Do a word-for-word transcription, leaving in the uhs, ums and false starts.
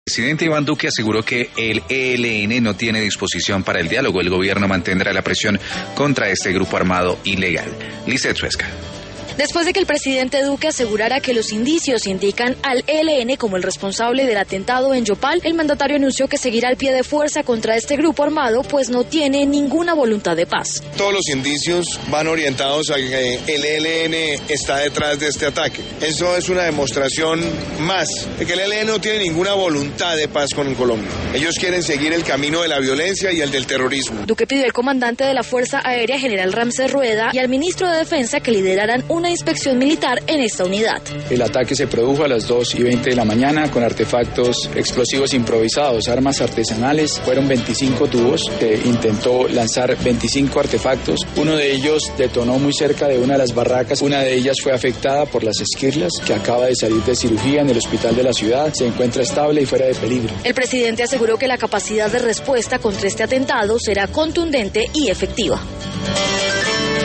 El presidente Iván Duque aseguró que el E L N no tiene disposición para el diálogo. El gobierno mantendrá la presión contra este grupo armado ilegal. Lizeth Suezca. Después de que el presidente Duque asegurara que los indicios indican al E L N como el responsable del atentado en Yopal, el mandatario anunció que seguirá al pie de fuerza contra este grupo armado, pues no tiene ninguna voluntad de paz. Todos los indicios van orientados a que el E L N está detrás de este ataque. Eso es una demostración más de que el E L N no tiene ninguna voluntad de paz con Colombia. Ellos quieren seguir el camino de la violencia y el del terrorismo. Duque pidió al comandante de la Fuerza Aérea, general Ramsés Rueda, y al ministro de Defensa que lideraran un una inspección militar en esta unidad. El ataque se produjo a las dos y veinte de la mañana con artefactos explosivos improvisados, armas artesanales. Fueron veinticinco tubos que intentó lanzar veinticinco artefactos. Uno de ellos detonó muy cerca de una de las barracas. Una de ellas fue afectada por las esquirlas, que acaba de salir de cirugía en el hospital de la ciudad. Se encuentra estable y fuera de peligro. El presidente aseguró que la capacidad de respuesta contra este atentado será contundente y efectiva.